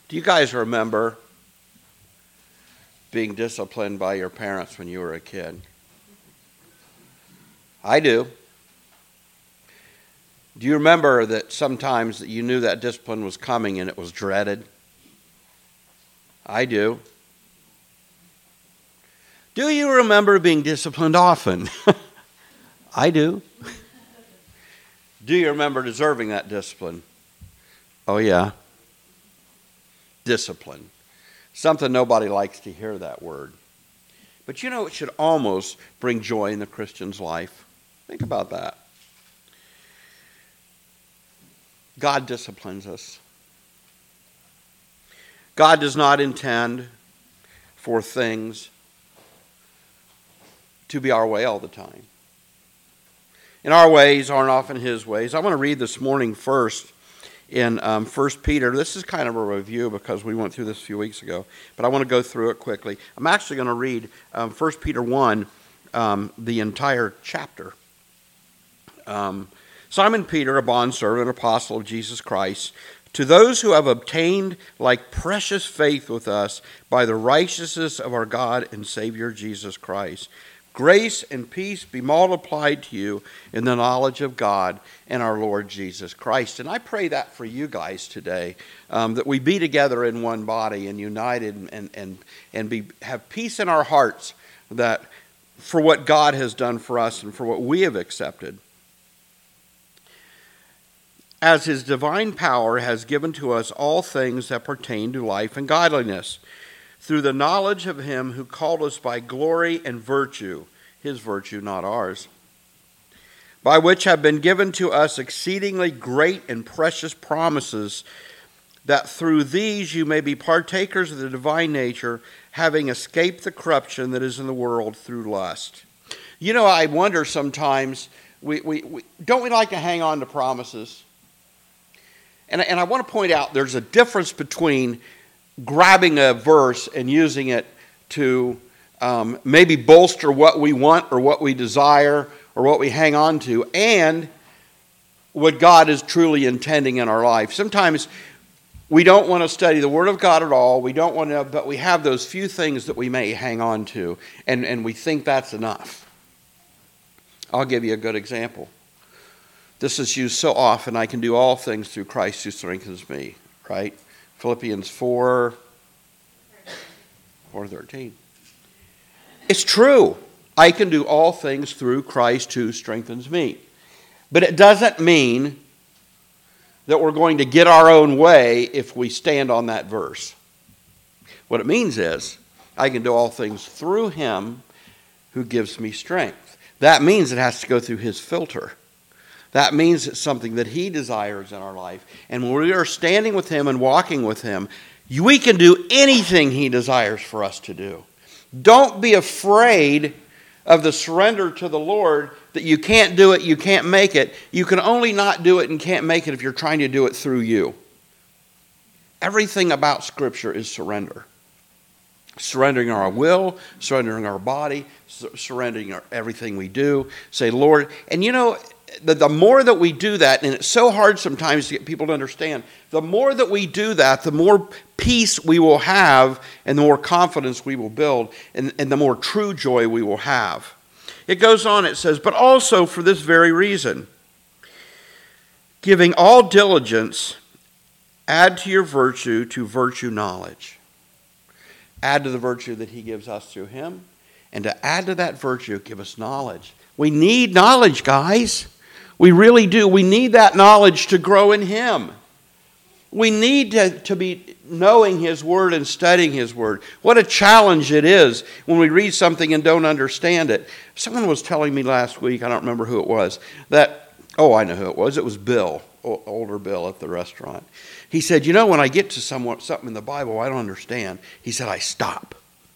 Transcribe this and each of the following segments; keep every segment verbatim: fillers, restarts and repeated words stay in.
Do you guys remember being disciplined by your parents when you were a kid? I do. Do you remember that sometimes that you knew that discipline was coming and it was dreaded? I do. Do you remember being disciplined often? I do. Do you remember deserving that discipline? Oh, yeah. Discipline. Something nobody likes to hear that word. But you know, it should almost bring joy in the Christian's life. Think about that. God disciplines us. God does not intend for things to be our way all the time. And our ways aren't often His ways. I want to read this morning first in um, First Peter. This is kind of a review because we went through this a few weeks ago, but I want to go through it quickly. I'm actually going to read um, First Peter one, um, the entire chapter. Um, Simon Peter, a bondservant, apostle of Jesus Christ, to those who have obtained like precious faith with us by the righteousness of our God and Savior Jesus Christ, grace and peace be multiplied to you in the knowledge of God and our Lord Jesus Christ. And I pray that for you guys today, um, that we be together in one body and united and and and be have peace in our hearts, that for what God has done for us and for what we have accepted. As His divine power has given to us all things that pertain to life and godliness, through the knowledge of Him who called us by glory and virtue, His virtue, not ours, by which have been given to us exceedingly great and precious promises, that through these you may be partakers of the divine nature, having escaped the corruption that is in the world through lust. You know, I wonder sometimes, we, we, we don't we like to hang on to promises? And, and I want to point out there's a difference between grabbing a verse and using it to um, maybe bolster what we want or what we desire or what we hang on to, and what God is truly intending in our life. Sometimes we don't want to study the Word of God at all. We don't want to, but we have those few things that we may hang on to, and, and we think that's enough. I'll give you a good example. This is used so often. I can do all things through Christ who strengthens me, right? Philippians four, four thirteen. It's true. I can do all things through Christ who strengthens me. But it doesn't mean that we're going to get our own way if we stand on that verse. What it means is, I can do all things through Him who gives me strength. That means it has to go through His filter. That means it's something that He desires in our life. And when we are standing with Him and walking with Him, we can do anything He desires for us to do. Don't be afraid of the surrender to the Lord, that you can't do it, you can't make it. You can only not do it and can't make it if you're trying to do it through you. Everything about Scripture is surrender. Surrendering our will, surrendering our body, surrendering our, everything we do. Say, Lord, and you know, the, the more that we do that, and it's so hard sometimes to get people to understand, the more that we do that, the more peace we will have, and the more confidence we will build, and, and the more true joy we will have. It goes on, it says, but also for this very reason, giving all diligence, add to your virtue, to virtue knowledge. Add to the virtue that He gives us through Him, and to add to that virtue, give us knowledge. We need knowledge, guys. We really do. We need that knowledge to grow in Him. We need to, to be knowing His Word and studying His Word. What a challenge it is when we read something and don't understand it. Someone was telling me last week, I don't remember who it was, that, oh, I know who it was. It was Bill, older Bill at the restaurant. He said, you know, when I get to somewhat, something in the Bible I don't understand, he said, I stop.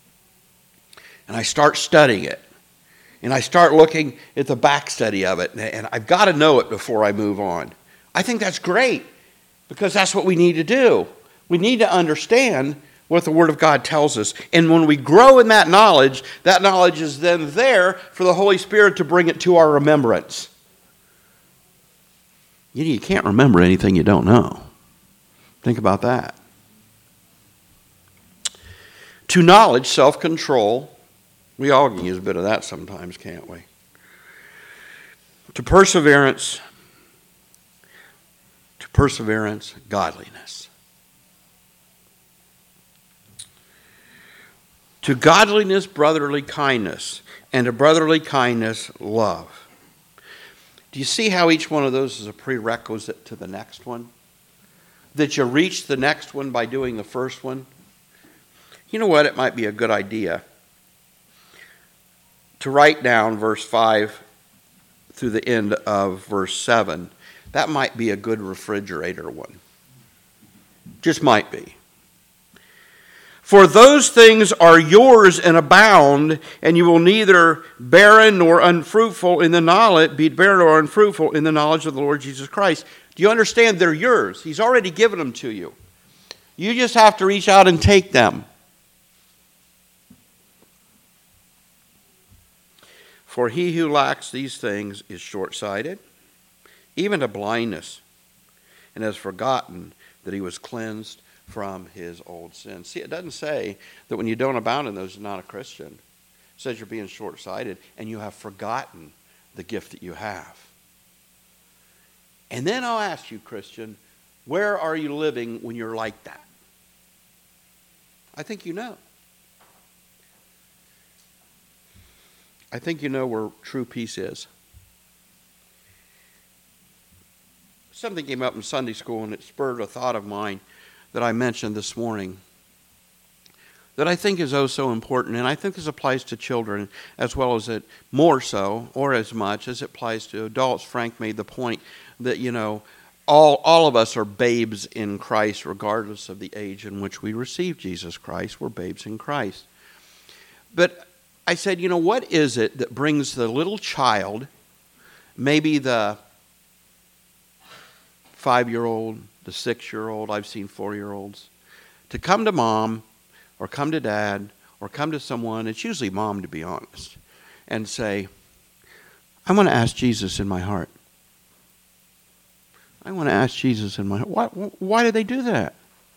And I start studying it. And I start looking at the back study of it. And I've got to know it before I move on. I think that's great, because that's what we need to do. We need to understand what the Word of God tells us. And when we grow in that knowledge, that knowledge is then there for the Holy Spirit to bring it to our remembrance. You know, you can't remember anything you don't know. Think about that. To knowledge, self-control. We all can use a bit of that sometimes, can't we? To perseverance, to perseverance, godliness. To godliness, brotherly kindness, and to brotherly kindness, love. Do you see how each one of those is a prerequisite to the next one? That you reach the next one by doing the first one? You know what? It might be a good idea to write down verse five through the end of verse seven. That might be a good refrigerator one. Just might be. For those things are yours and abound, and you will neither barren nor unfruitful in the knowledge, be barren or unfruitful in the knowledge of the Lord Jesus Christ. Do you understand? They're yours. He's already given them to you. You just have to reach out and take them. For he who lacks these things is short-sighted, even to blindness, and has forgotten that he was cleansed from his old sins. See, it doesn't say that when you don't abound in those, you're not a Christian. It says you're being short-sighted and you have forgotten the gift that you have. And then I'll ask you, Christian, where are you living when you're like that? I think you know. I think you know where true peace is. Something came up in Sunday school and it spurred a thought of mine that I mentioned this morning that I think is oh so important, and I think this applies to children as well as it more so or as much as it applies to adults. Frank made the point that, you know, all, all of us are babes in Christ regardless of the age in which we receive Jesus Christ. We're babes in Christ. But I said, you know, what is it that brings the little child, maybe the five-year-old, the six-year-old, I've seen four-year-olds, to come to mom or come to dad or come to someone, it's usually mom to be honest, and say, I want to ask Jesus in my heart. I want to ask Jesus in my heart. Why, why do they do that?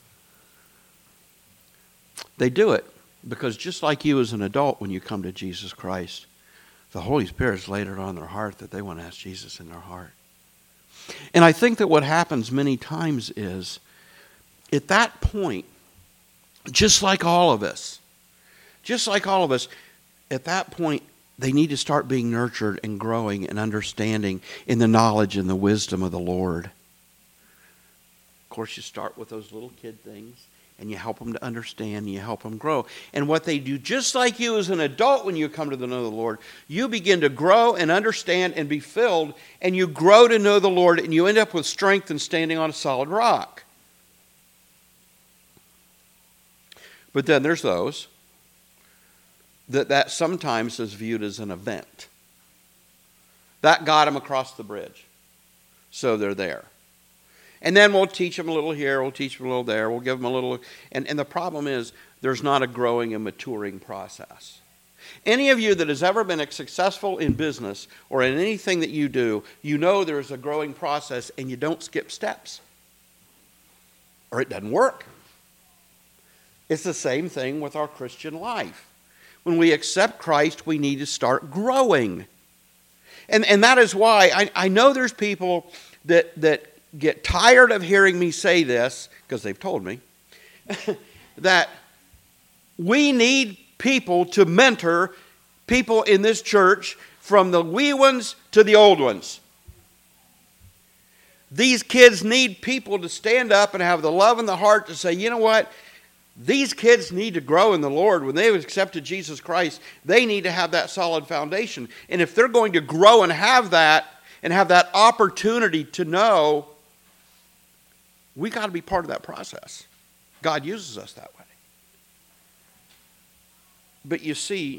They do it because just like you as an adult, when you come to Jesus Christ, the Holy Spirit's laid it on their heart that they want to ask Jesus in their heart. And I think that what happens many times is, at that point, just like all of us, just like all of us, at that point, they need to start being nurtured and growing and understanding in the knowledge and the wisdom of the Lord. Of course, you start with those little kid things, and you help them to understand, and you help them grow. And what they do, just like you as an adult when you come to the know of the Lord, you begin to grow and understand and be filled, and you grow to know the Lord, and you end up with strength and standing on a solid rock. But then there's those that that sometimes is viewed as an event. That got them across the bridge, so they're there. And then we'll teach them a little here, we'll teach them a little there, we'll give them a little... And, and the problem is, there's not a growing and maturing process. Any of you that has ever been successful in business or in anything that you do, you know there's a growing process and you don't skip steps. Or it doesn't work. It's the same thing with our Christian life. When we accept Christ, we need to start growing. And, and that is why I, I know there's people that... that get tired of hearing me say this, because they've told me, that we need people to mentor people in this church from the wee ones to the old ones. These kids need people to stand up and have the love in the heart to say, you know what? These kids need to grow in the Lord. When they've accepted Jesus Christ, they need to have that solid foundation. And if they're going to grow and have that, and have that opportunity to know, we got to be part of that process. God uses us that way. But you see,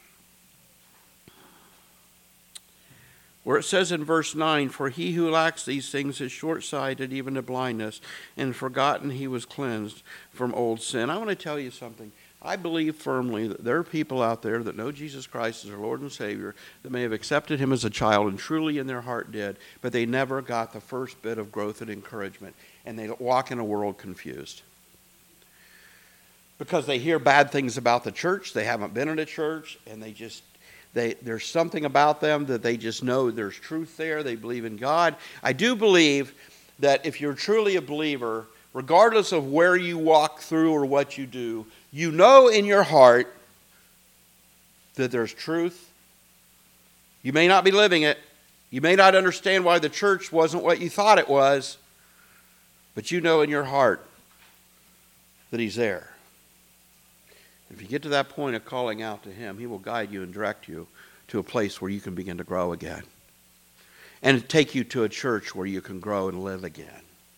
where it says in verse nine, for he who lacks these things is short-sighted even to blindness, and forgotten he was cleansed from old sin. I want to tell you something. I believe firmly that there are people out there that know Jesus Christ as their Lord and Savior, that may have accepted him as a child and truly in their heart did, but they never got the first bit of growth and encouragement, and they walk in a world confused. because they hear bad things about the church. They haven't been in a church, and they just, they there's something about them that they just know there's truth there. They believe in God. I do believe that if you're truly a believer, regardless of where you walk through or what you do, you know in your heart that there's truth. You may not be living it. You may not understand why the church wasn't what you thought it was, but you know in your heart that He's there. If you get to that point of calling out to Him, He will guide you and direct you to a place where you can begin to grow again. And take you to a church where you can grow and live again.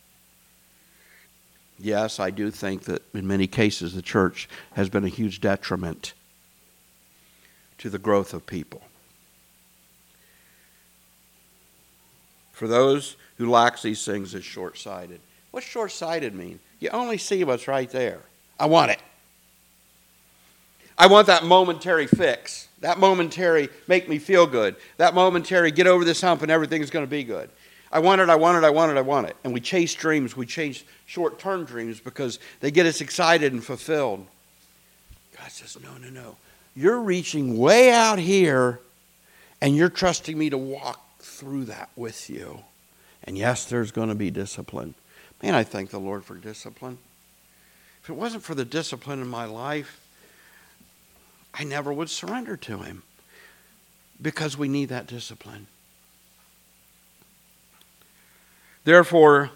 Yes, I do think that in many cases the church has been a huge detriment to the growth of people. For those who lack these things, it's short-sighted. What's short-sighted mean? You only see what's right there. I want it. I want that momentary fix. That momentary make me feel good. That momentary get over this hump and everything's going to be good. I want it, I want it, I want it, I want it. And we chase dreams. We chase short-term dreams because they get us excited and fulfilled. God says, no, no, no. You're reaching way out here and you're trusting me to walk through that with you. And yes, there's going to be discipline. Man, I thank the Lord for discipline. If it wasn't for the discipline in my life, I never would surrender to Him because we need that discipline. Therefore,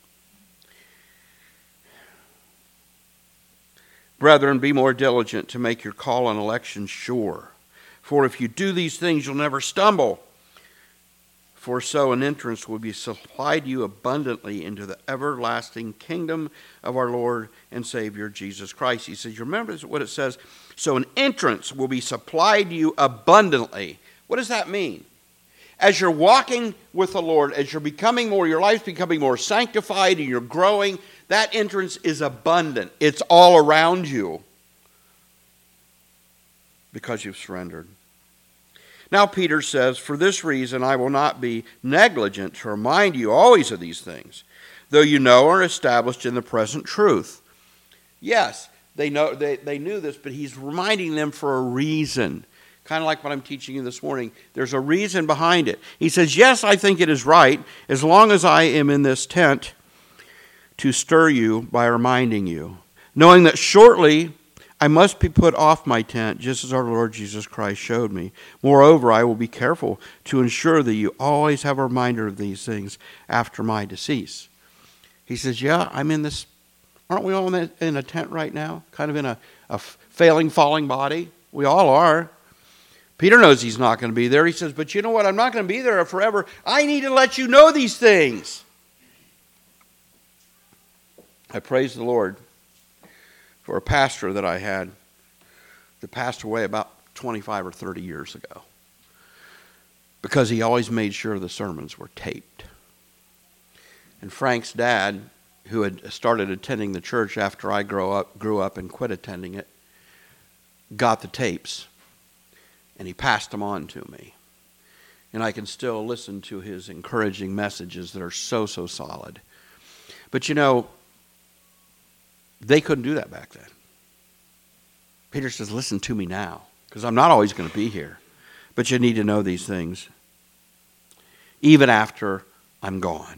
brethren, be more diligent to make your call and election sure. For if you do these things, you'll never stumble. For so an entrance will be supplied you abundantly into the everlasting kingdom of our Lord and Savior Jesus Christ. He says, you remember what it says? So an entrance will be supplied you abundantly. What does that mean? As you're walking with the Lord, as you're becoming more, your life's becoming more sanctified and you're growing, that entrance is abundant. It's all around you because you've surrendered. Now Peter says, for this reason I will not be negligent to remind you always of these things, though you know are established in the present truth. Yes, they know they, they knew this, but he's reminding them for a reason. Kind of like what I'm teaching you this morning. There's a reason behind it. He says, yes, I think it is right, as long as I am in this tent, to stir you by reminding you, knowing that shortly I must be put off my tent, just as our Lord Jesus Christ showed me. Moreover, I will be careful to ensure that you always have a reminder of these things after my decease. He says, yeah, I'm in this, aren't we all in a, in a tent right now? Kind of in a, a failing, falling body? We all are. Peter knows he's not going to be there. He says, but you know what? I'm not going to be there forever. I need to let you know these things. I praise the Lord for a pastor that I had that passed away about twenty-five or thirty years ago because he always made sure the sermons were taped. And Frank's dad, who had started attending the church after I grew up, grew up and quit attending it, got the tapes. And he passed them on to me. And I can still listen to his encouraging messages that are so, so solid. But you know, they couldn't do that back then. Peter says, listen to me now, because I'm not always going to be here. But you need to know these things, even after I'm gone.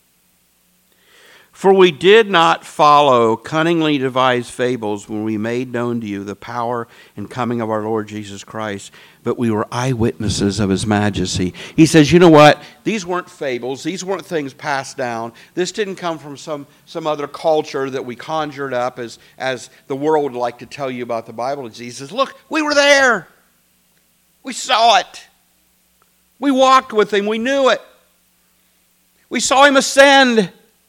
For we did not follow cunningly devised fables when we made known to you the power and coming of our Lord Jesus Christ, but we were eyewitnesses of His majesty. He says, you know what? These weren't fables. These weren't things passed down. This didn't come from some, some other culture that we conjured up as, as the world would like to tell you about the Bible. And Jesus, look, we were there. We saw it. We walked with Him. We knew it. We saw Him ascend.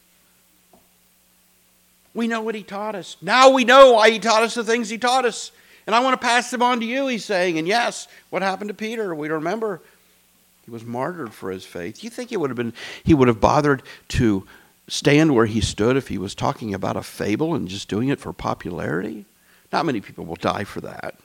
We know what He taught us. Now we know why He taught us the things He taught us. And I want to pass them on to you, he's saying. And yes, what happened to Peter? We remember he was martyred for his faith. You think he would have been, he would have bothered to stand where he stood if he was talking about a fable and just doing it for popularity? Not many people will die for that.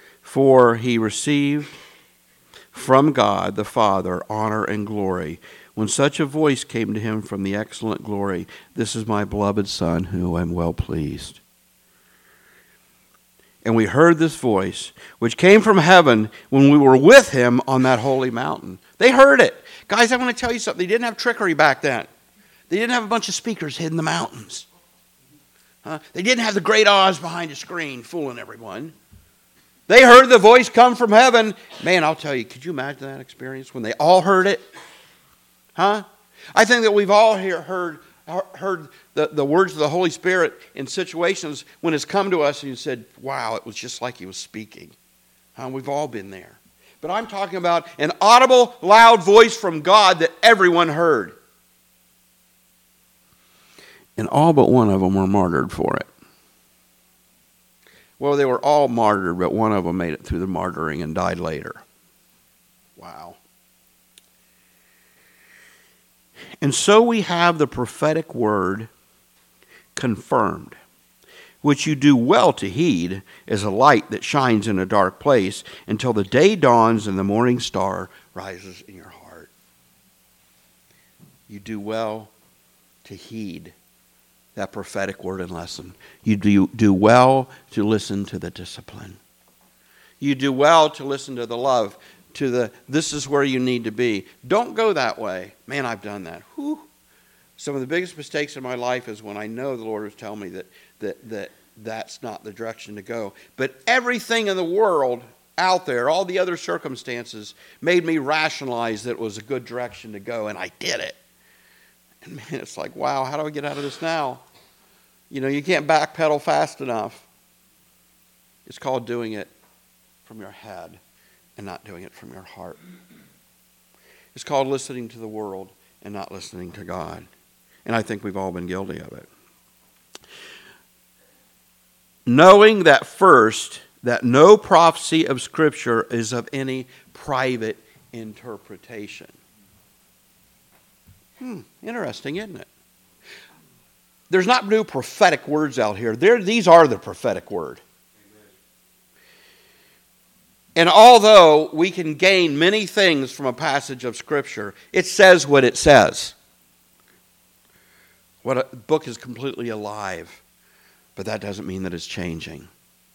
For he received from God the Father honor and glory when such a voice came to him from the excellent glory, "This is my beloved Son, whom I am well pleased." And we heard this voice, which came from heaven when we were with him on that holy mountain. They heard it. Guys, I want to tell you something. They didn't have trickery back then. They didn't have a bunch of speakers hid in the mountains. Huh? They didn't have the great Oz behind a screen fooling everyone. They heard the voice come from heaven. Man, I'll tell you, could you imagine that experience when they all heard it? Huh? I think that we've all hear, heard heard the, the words of the Holy Spirit in situations when it's come to us and you said, wow, it was just like he was speaking. Huh? We've all been there. But I'm talking about an audible, loud voice from God that everyone heard. And all but one of them were martyred for it. Well, they were all martyred, but one of them made it through the martyring and died later. Wow. And so we have the prophetic word confirmed, which you do well to heed as a light that shines in a dark place until the day dawns and the morning star rises in your heart. You do well to heed that prophetic word and lesson. You do, do well to listen to the discipline. You do well to listen to the love, to the, this is where you need to be. Don't go that way. Man, I've done that. Whew. Some of the biggest mistakes in my life is when I know the Lord is telling me that, that, that that's not the direction to go. But everything in the world out there, all the other circumstances, made me rationalize that it was a good direction to go, and I did it. And man, it's like, wow, how do I get out of this now? You know, you can't backpedal fast enough. It's called doing it from your head and not doing it from your heart. It's called listening to the world and not listening to God. And I think we've all been guilty of it. Knowing that first, that no prophecy of Scripture is of any private interpretation. Hmm, interesting, isn't it? There's not new prophetic words out here. There, these are the prophetic word. And although we can gain many things from a passage of Scripture, it says what it says. What a book is completely alive, but that doesn't mean that it's changing.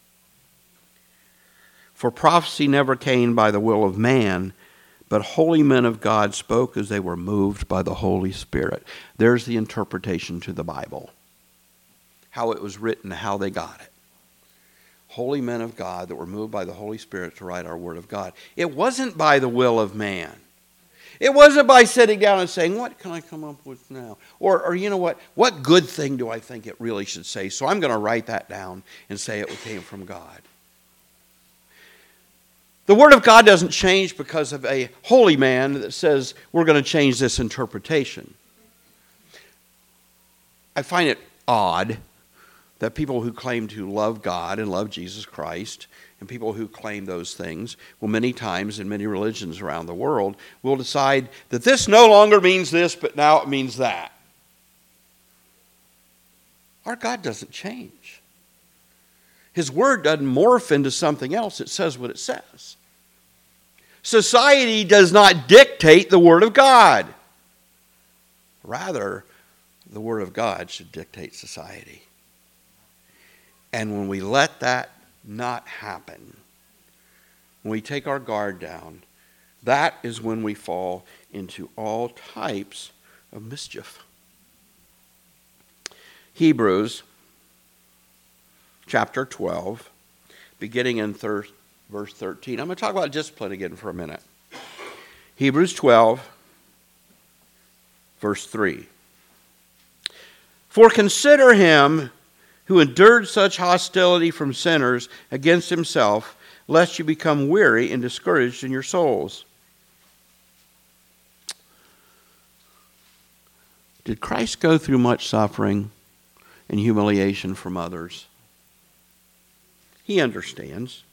For prophecy never came by the will of man, but holy men of God spoke as they were moved by the Holy Spirit. There's the interpretation to the Bible. How it was written, how they got it. Holy men of God that were moved by the Holy Spirit to write our Word of God. It wasn't by the will of man. It wasn't by sitting down and saying, what can I come up with now? Or, or you know what? What good thing do I think it really should say? So I'm going to write that down and say it came from God. The Word of God doesn't change because of a holy man that says we're going to change this interpretation. I find it odd that people who claim to love God and love Jesus Christ and people who claim those things will many times in many religions around the world will decide that this no longer means this, but now it means that. Our God doesn't change. His Word doesn't morph into something else. It says what it says. Society does not dictate the Word of God. Rather, the Word of God should dictate society. And when we let that not happen, when we take our guard down, that is when we fall into all types of mischief. Hebrews chapter twelve, beginning in thir- verse thirteen. I'm going to talk about discipline again for a minute. Hebrews twelve, verse three. For consider him who endured such hostility from sinners against himself, lest you become weary and discouraged in your souls. Did Christ go through much suffering and humiliation from others? He understands.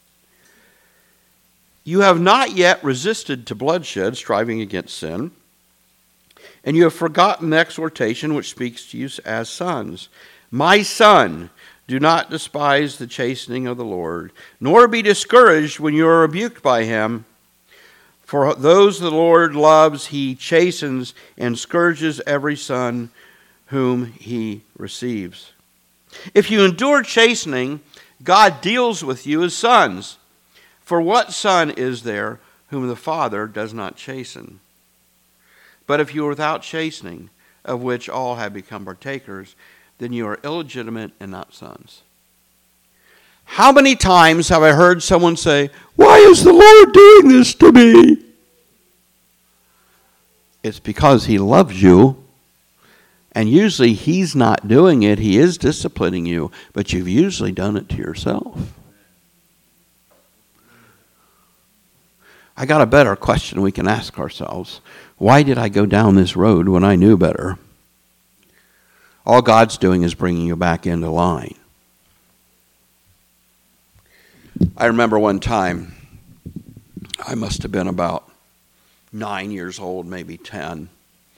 You have not yet resisted to bloodshed, striving against sin, and you have forgotten the exhortation which speaks to you as sons. My son, do not despise the chastening of the Lord, nor be discouraged when you are rebuked by him. For those the Lord loves, he chastens and scourges every son whom he receives. If you endure chastening, God deals with you as sons. For what son is there whom the Father does not chasten? But if you are without chastening, of which all have become partakers, then you are illegitimate and not sons. How many times have I heard someone say, "Why is the Lord doing this to me?" It's because he loves you. And usually he's not doing it. He is disciplining you. But you've usually done it to yourself. I got a better question we can ask ourselves. Why did I go down this road when I knew better? All God's doing is bringing you back into line. I remember one time, I must have been about nine years old, maybe ten.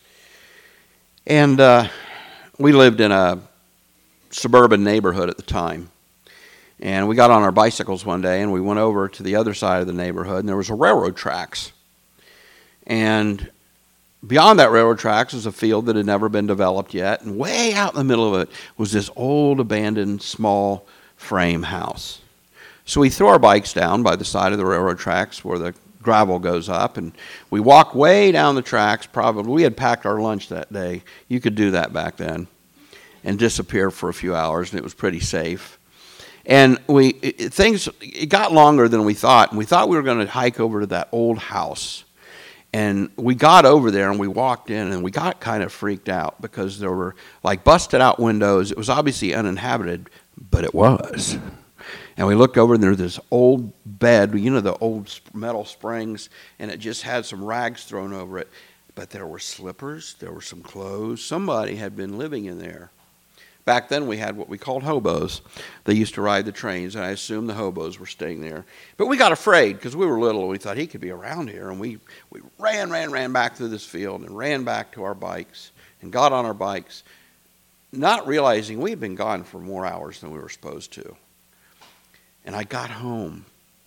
And uh, we lived in a suburban neighborhood at the time. And we got on our bicycles one day and we went over to the other side of the neighborhood and there was a railroad tracks. And beyond that railroad tracks was a field that had never been developed yet. And way out in the middle of it was this old abandoned small frame house. So we threw our bikes down by the side of the railroad tracks where the gravel goes up, and we walked way down the tracks. Probably we had packed our lunch that day. You could do that back then, and disappear for a few hours, and it was pretty safe. And we it, things it got longer than we thought, and we thought we were going to hike over to that old house. And we got over there, and we walked in, and we got kind of freaked out because there were like busted out windows. It was obviously uninhabited, but it was. And we looked over, and there was this old bed, you know, the old metal springs, and it just had some rags thrown over it. But there were slippers, there were some clothes. Somebody had been living in there. Back then, we had what we called hobos. They used to ride the trains, and I assumed the hobos were staying there. But we got afraid because we were little, and we thought he could be around here. And we, we ran, ran, ran back through this field and ran back to our bikes and got on our bikes, not realizing we had been gone for more hours than we were supposed to. And I got home.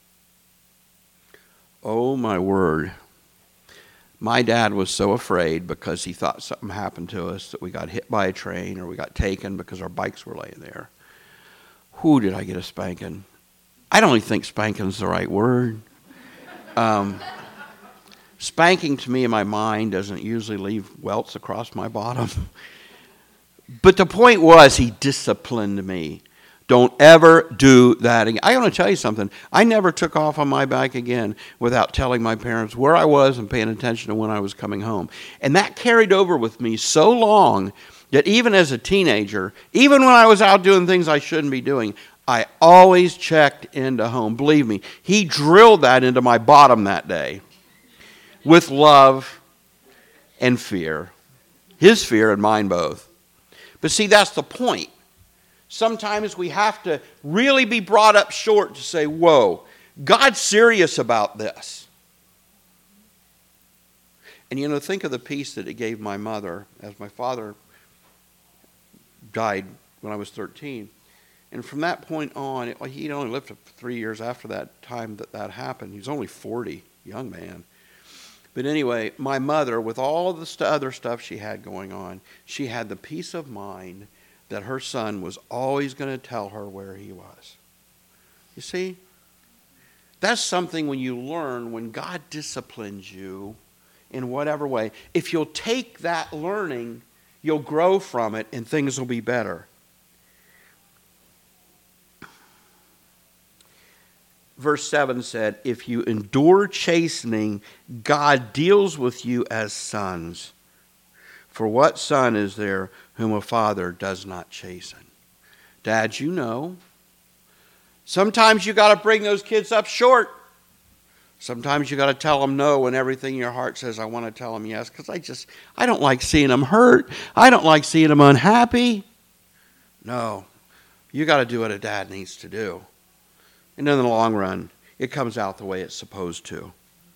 Oh, my word. My dad was so afraid because he thought something happened to us, that we got hit by a train or we got taken because our bikes were laying there. Who did I get a spanking? I don't even think spanking's the right word. Um, spanking to me in my mind doesn't usually leave welts across my bottom. But the point was, he disciplined me. Don't ever do that again. I want to tell you something. I never took off on my bike again without telling my parents where I was and paying attention to when I was coming home. And that carried over with me so long that even as a teenager, even when I was out doing things I shouldn't be doing, I always checked into home. Believe me, he drilled that into my bottom that day with love and fear. His fear and mine both. But see, that's the point. Sometimes we have to really be brought up short to say, whoa, God's serious about this. And you know, think of the peace that it gave my mother as my father died when I was thirteen. And from that point on, it, he only lived for three years after that time that that happened. He was only forty, young man. But anyway, my mother, with all the st- other stuff she had going on, she had the peace of mind that her son was always going to tell her where he was. You see? That's something when you learn, when God disciplines you in whatever way, if you'll take that learning, you'll grow from it and things will be better. Verse seven said, if you endure chastening, God deals with you as sons. For what son is there whom a father does not chasten? Dads, you know. Sometimes you got to bring those kids up short. Sometimes you got to tell them no when everything in your heart says, I want to tell them yes, because I just, I don't like seeing them hurt. I don't like seeing them unhappy. No, you got to do what a dad needs to do. And in the long run, it comes out the way it's supposed to.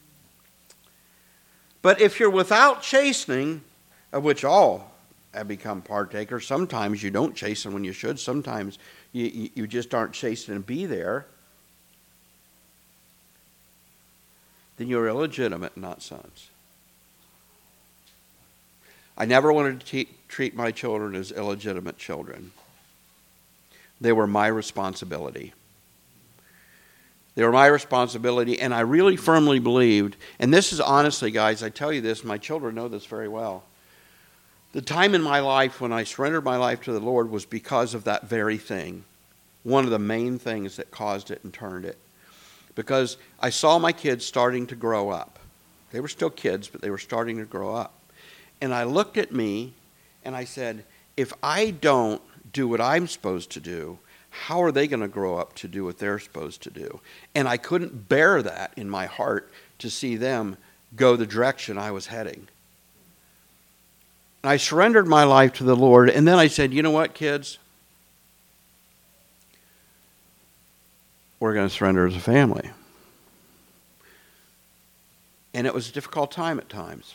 But if you're without chastening, of which all have become partakers, sometimes you don't chasten when you should. Sometimes you, you just aren't chastened and be there. then you're illegitimate, not sons. I never wanted to te- treat my children as illegitimate children. They were my responsibility. They were my responsibility, and I really firmly believed, and this is honestly, guys, I tell you this, my children know this very well. The time in my life when I surrendered my life to the Lord was because of that very thing. One of the main things that caused it and turned it. Because I saw my kids starting to grow up. They were still kids, but they were starting to grow up. And I looked at me and I said, if I don't do what I'm supposed to do, how are they going to grow up to do what they're supposed to do? And I couldn't bear that in my heart to see them go the direction I was heading. And I surrendered my life to the Lord, and then I said, you know what, kids? We're going to surrender as a family. And it was a difficult time at times.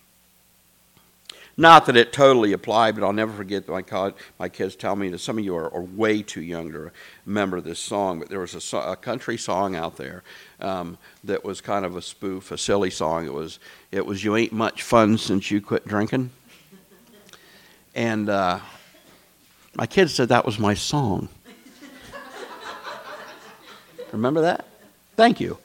Not that it totally applied, but I'll never forget that my, my kids tell me that some of you are, are way too young to remember this song, but there was a, a country song out there um, that was kind of a spoof, a silly song. It was, it was "You Ain't Much Fun Since You Quit Drinking." And uh, my kids said that was my song. Remember that? Thank you.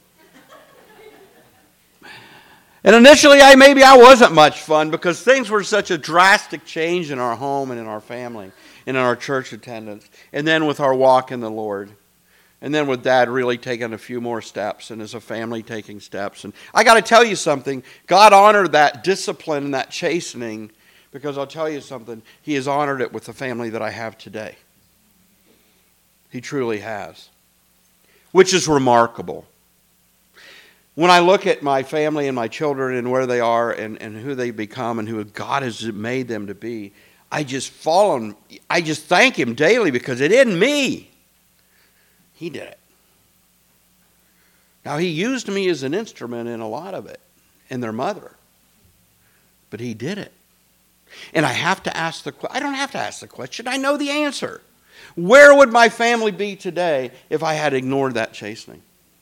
And initially, I maybe I wasn't much fun because things were such a drastic change in our home and in our family and in our church attendance. And then with our walk in the Lord. And then with Dad really taking a few more steps and as a family taking steps. And I got to tell you something. God honored that discipline and that chastening because I'll tell you something. He has honored it with the family that I have today. He truly has. Which is remarkable. When I look at my family and my children and where they are and, and who they become and who God has made them to be, I just fall on, I just thank Him daily because it isn't me. He did it. Now, He used me as an instrument in a lot of it, and their mother. But He did it. And I have to ask the question, I don't have to ask the question, I know the answer. Where would my family be today if I had ignored that chastening?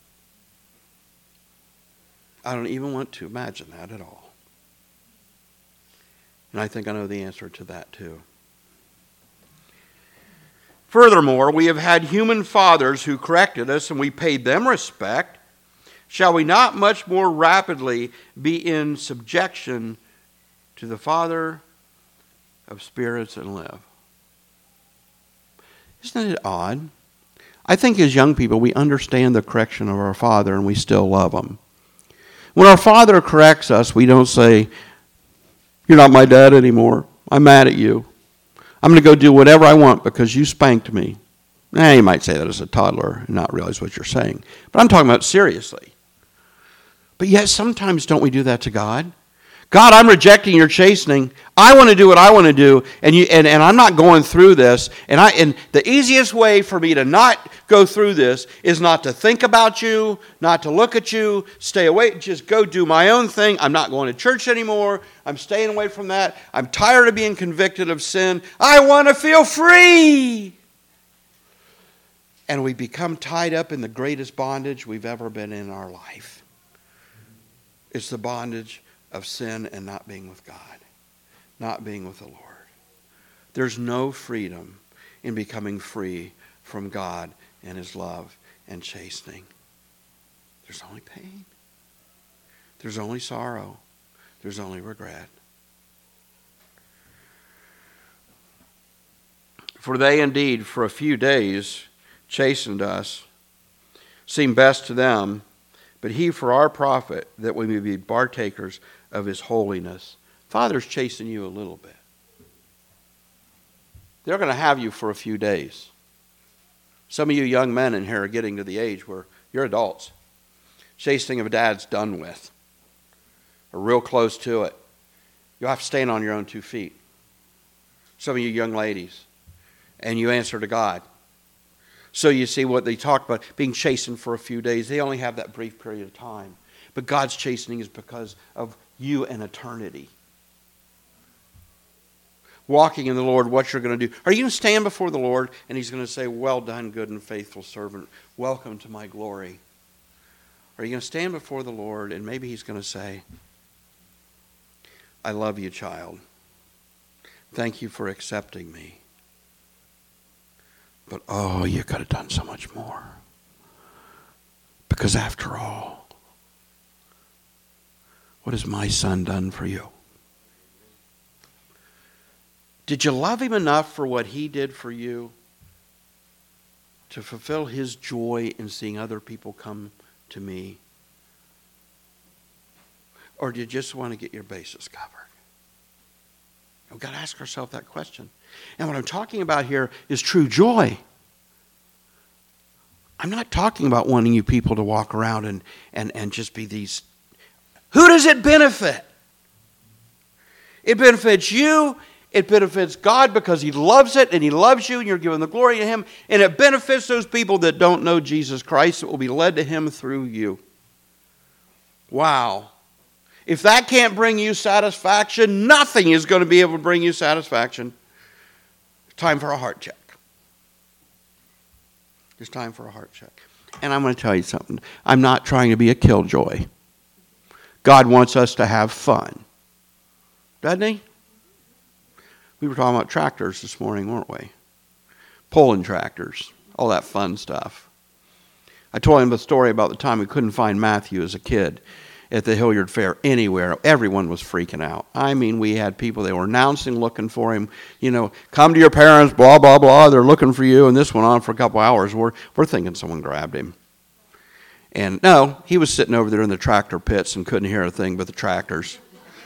I don't even want to imagine that at all. And I think I know the answer to that too. Furthermore, we have had human fathers who corrected us and we paid them respect. Shall we not much more rapidly be in subjection to the Father of spirits and live? Isn't it odd? I think as young people we understand the correction of our Father and we still love Him. When our Father corrects us, we don't say, "You're not my dad anymore. I'm mad at you. I'm going to go do whatever I want because you spanked me." Now, you might say that as a toddler and not realize what you're saying. But I'm talking about seriously. But yet sometimes don't we do that to God? God, I'm rejecting your chastening. I want to do what I want to do, and you and, and I'm not going through this. And I and the easiest way for me to not go through this is not to think about you, not to look at you, stay away, just go do my own thing. I'm not going to church anymore. I'm staying away from that. I'm tired of being convicted of sin. I want to feel free. And we become tied up in the greatest bondage we've ever been in our life. It's the bondage of sin and not being with God, not being with the Lord. There's no freedom in becoming free from God and His love and chastening. There's only pain. There's only sorrow. There's only regret. For they indeed, for a few days, chastened us, seemed best to them, but He for our profit, that we may be partakers of His holiness. Father's chasing you a little bit. They're going to have you for a few days. Some of you young men in here are getting to the age where you're adults. Chastening of a dad's done with. Or real close to it. You'll have to stand on your own two feet. Some of you young ladies. And you answer to God. So you see what they talk about, being chastened for a few days. They only have that brief period of time. But God's chastening is because of you and eternity. Walking in the Lord, what you're going to do. Are you going to stand before the Lord and He's going to say, "Well done, good and faithful servant. Welcome to my glory." Or are you going to stand before the Lord and maybe he's going to say, I love you, child. Thank you for accepting me. But oh, you could have done so much more. Because after all, what has my son done for you? Did you love him enough for what he did for you to fulfill his joy in seeing other people come to me? Or do you just want to get your bases covered? We've got to ask ourselves that question. And what I'm talking about here is true joy. I'm not talking about wanting you people to walk around and, and, and just be these. Who does it benefit? It benefits you. It benefits God because he loves it and he loves you and you're giving the glory to him. And it benefits those people that don't know Jesus Christ that will be led to him through you. Wow. If that can't bring you satisfaction, nothing is going to be able to bring you satisfaction. It's time for a heart check. It's time for a heart check. And I'm going to tell you something. I'm not trying to be a killjoy. God wants us to have fun. Doesn't he? We were talking about tractors this morning, weren't we? Pulling tractors. All that fun stuff. I told him the story about the time we couldn't find Matthew as a kid at the Hilliard Fair anywhere. Everyone was freaking out. I mean, we had people, they were announcing, looking for him. You know, come to your parents, blah, blah, blah. They're looking for you. And this went on for a couple hours. We're, we're thinking someone grabbed him. And no, he was sitting over there in the tractor pits and couldn't hear a thing but the tractors.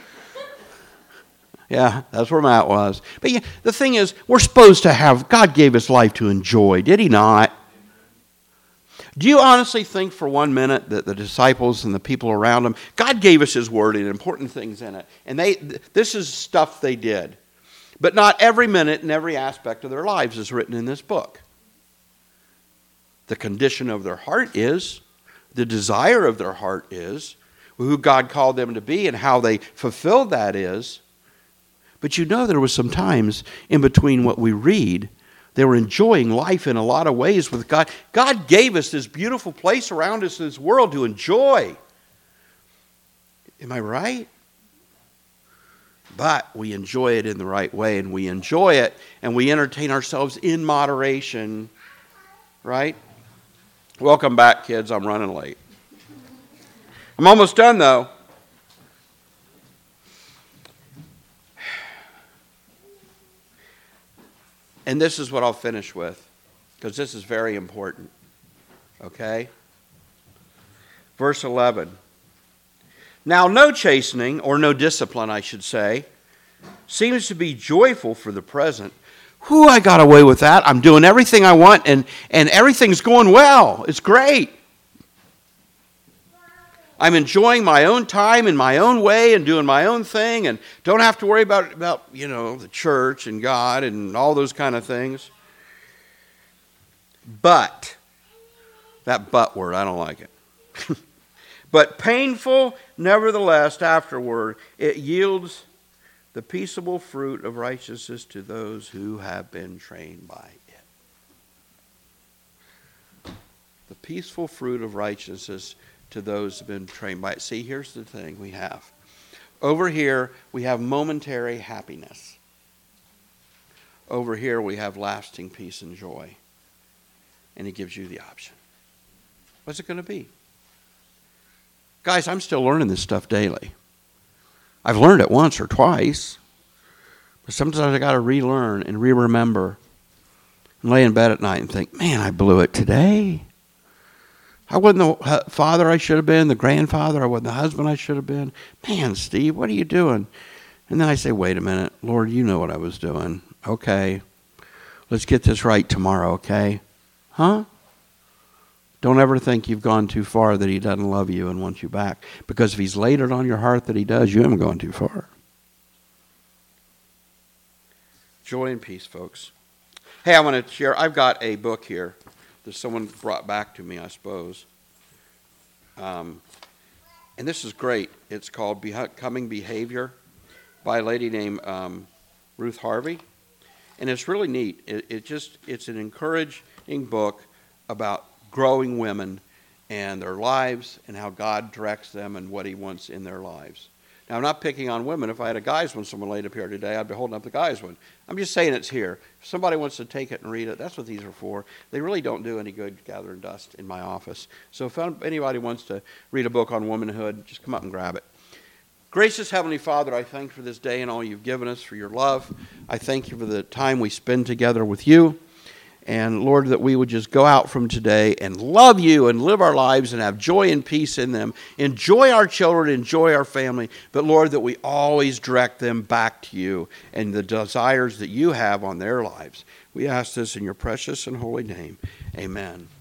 Yeah, that's where Matt was. But yeah, the thing is, we're supposed to have, God gave us life to enjoy, did he not? Do you honestly think for one minute that the disciples and the people around them, God gave us his word and important things in it. And they, this is stuff they did. But not every minute and every aspect of their lives is written in this book. The condition of their heart is, the desire of their heart is, who God called them to be and how they fulfilled that is. But you know there was some times in between what we read, they were enjoying life in a lot of ways with God. God gave us this beautiful place around us in this world to enjoy. Am I right? But we enjoy it in the right way, and we enjoy it, and we entertain ourselves in moderation. Right? Welcome back, kids. I'm running late. I'm almost done, though. And this is what I'll finish with, because this is very important. Okay? Verse eleven. Now, no chastening, or no discipline, I should say, seems to be joyful for the present. Whew, I got away with that. I'm doing everything I want, and, and everything's going well. It's great. I'm enjoying my own time in my own way and doing my own thing and don't have to worry about, about, you know, the church and God and all those kind of things. But, that but word, I don't like it. But painful, nevertheless, afterward, it yields the peaceable fruit of righteousness to those who have been trained by it. The peaceful fruit of righteousness to those who have been trained by it. See, here's the thing we have. Over here, we have momentary happiness. Over here, we have lasting peace and joy. And he gives you the option. What's it going to be? Guys, I'm still learning this stuff daily. I've learned it once or twice. But sometimes I got to relearn and re-remember. And lay in bed at night and think, man, I blew it today. I wasn't the father I should have been, the grandfather. I wasn't the husband I should have been. Man, Steve, what are you doing? And then I say, wait a minute. Lord, you know what I was doing. Okay. Let's get this right tomorrow, okay? Huh? Don't ever think you've gone too far that he doesn't love you and wants you back. Because if he's laid it on your heart that he does, you haven't gone too far. Joy and peace, folks. Hey, I want to share. I've got a book here that someone brought back to me, I suppose. Um, and this is great. It's called Becoming Behavior by a lady named um, Ruth Harvey. And it's really neat. It, it just it's an encouraging book about growing women and their lives and how God directs them and what he wants in their lives. Now, I'm not picking on women. If I had a guy's one, someone laid up here today, I'd be holding up the guy's one. I'm just saying it's here. If somebody wants to take it and read it, that's what these are for. They really don't do any good gathering dust in my office. So if anybody wants to read a book on womanhood, just come up and grab it. Gracious Heavenly Father, I thank you for this day and all you've given us, for your love. I thank you for the time we spend together with you. And Lord, that we would just go out from today and love you and live our lives and have joy and peace in them. Enjoy our children, enjoy our family. But Lord, that we always direct them back to you and the desires that you have on their lives. We ask this in your precious and holy name. Amen.